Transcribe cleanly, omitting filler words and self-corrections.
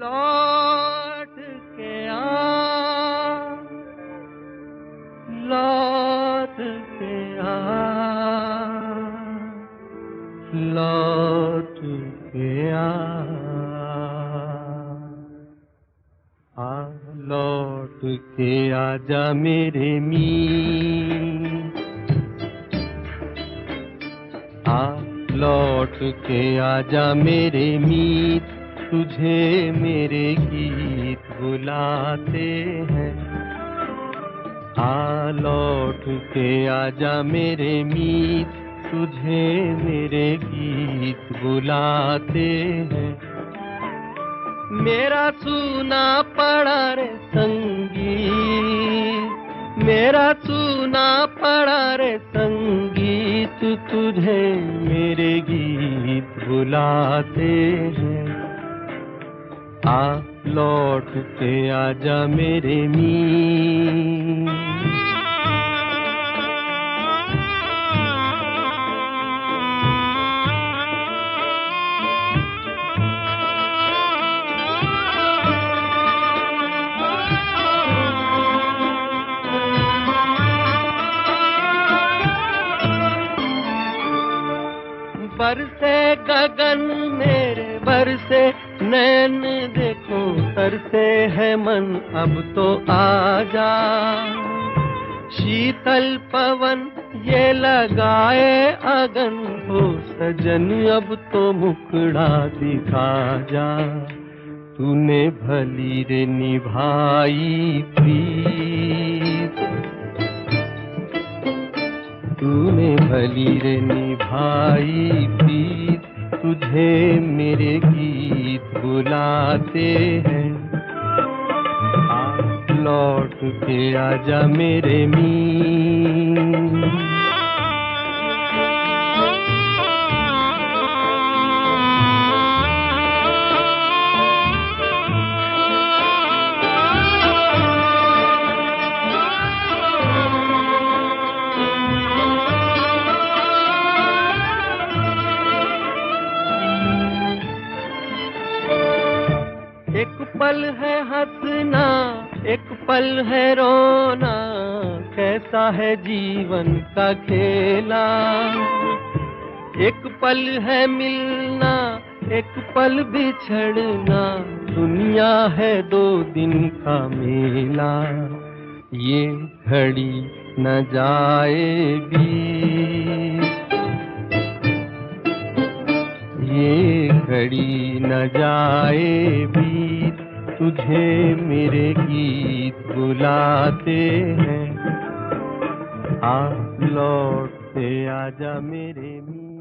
लौट के आ, लौट के आ, लौट के आ, लौट के आजा मेरे मीत, लौट के आजा मेरे मीत, तुझे मेरे गीत बुलाते हैं। लौट के आजा मेरे मीत, तुझे मेरे गीत बुलाते हैं। मेरा सूना पड़ा रे संगीत, मेरा सूना पड़ा रे संगीत, तुझे मेरे गीत बुलाते हैं। लौट के आजा मेरे मीत। बरसे गगन मेरे बरसे नैन, देखो तरसे है मन अब तो आजा। शीतल पवन ये लगाए अगन, हो सजन अब तो मुखड़ा दिखा जा। तूने भली रे निभाई प्रीत, तूने भली रे निभाई प्रीत, तुझे मेरे गीत बुलाते हैं। लौट के आजा मेरे मीत। एक पल है हंसना, एक पल है रोना, कैसा है जीवन का खेला। एक पल है मिलना, एक पल बिछड़ना, दुनिया है दो दिन का मेला। ये घड़ी न जाए बीत, ये घड़ी न जाए बीत, तुझे मेरे गीत बुलाते हैं। लौट के आजा मेरे मीत।